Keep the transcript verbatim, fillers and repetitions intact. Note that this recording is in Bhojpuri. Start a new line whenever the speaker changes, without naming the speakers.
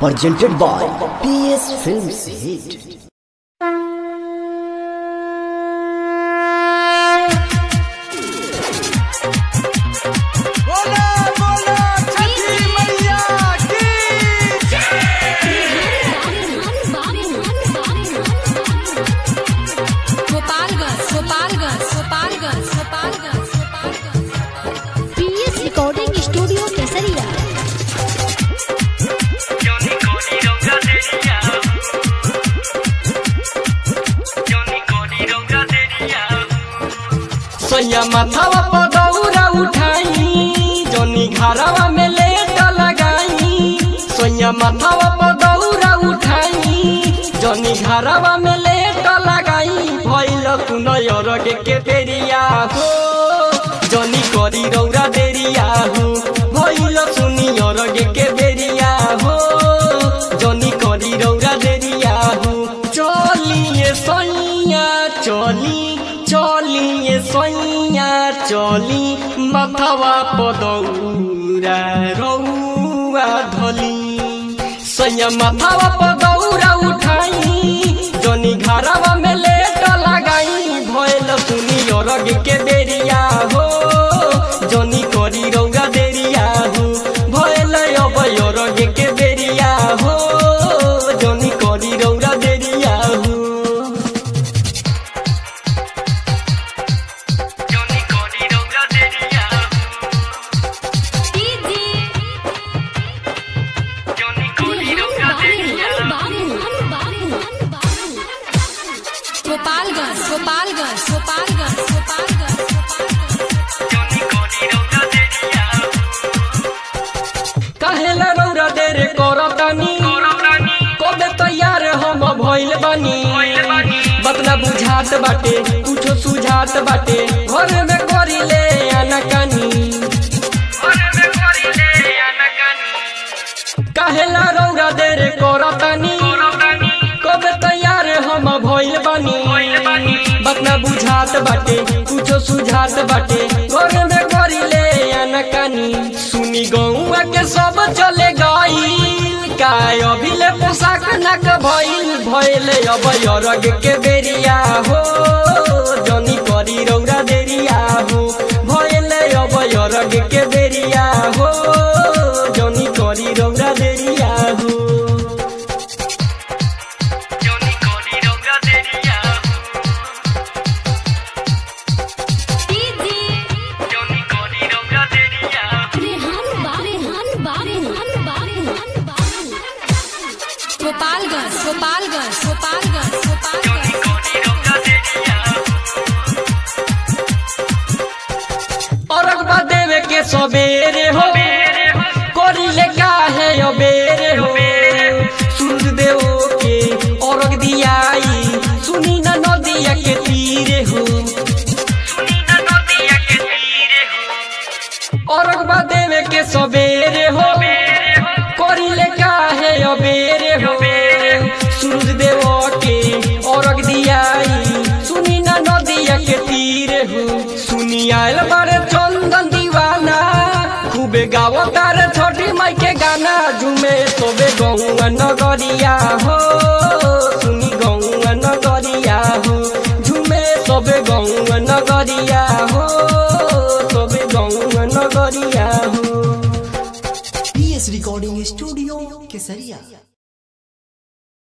presented by P S Films Hit.
Recording studio Kesariya.
सोया माथावा पर दौरा उठाई जोनी घरवा में लेट लगाई। सोया माथावा पर दौरा उठाई जोनी घरवा में लेट लगाई। भइल कुनयर के बेरिया हो जोनी करी रौरा देरिया हो। भइल सुनियर के बेरिया हो जोनी करी रौरा देरिया हो। चलिए सोइया चली चलिए सोइया चली माथावा पदौरा रौआ धली। सोइया माथावा पदौरा उठाई जोनी घरवा में लेट लगाई। भइल सुनियर के बेरिया हो जोनी करी रौआ देरिया हो। भइल अबयर के बेरिया हो जोनी करी रौआ देरिया हो।
गोपालगंज गोपालगंज गोपालगंज गोपालगंज
काहेला रौरा देरे करतानी कबे तैयार हम भइल बानी। बतना बुझात बाटे कुछो सुझात बाटे घर में करिले आनाकानी। काहेला रौरा देरे करतानी कबे तैयार हम भइल बानी। बतना बुझात बाटे कुछो सुझात बाटे घर में करिले आनाकानी। सुनी गौआ के सब चले गईल काय अभिले पोशाक नक भइल। भइले अबयर के बेरिया हो जोनी करी रौरा देरिया हो। भइले अबयर के बेरिया हो जोनी करी रौरा देरिया हो।
गोपालगंज गोपालगंज गोपालगंज गोपालगंज
औरगबा देवे के सबेरे हो करिले काहे अबेरे हो। सूरज देव के औरग दियाई सुनी न नदिया के तीरे हो। औरगबा देवे के सबेरे हो करिले काहे अबेरे हो। सूरज देव के औरग दियाई सुनी न नदिया के तीरे हो। सुनी आयल बारे चंदन दीवाना खूबे गावतार छोटी माई के गाना। झूमे सोबे गौआ नगरिया हो सुनी गौआ नगरिया हो। झूमे सोबे गौआ नगरिया हो सोबे गौआ नगरिया हो।
P S Recording Studio Kesaria।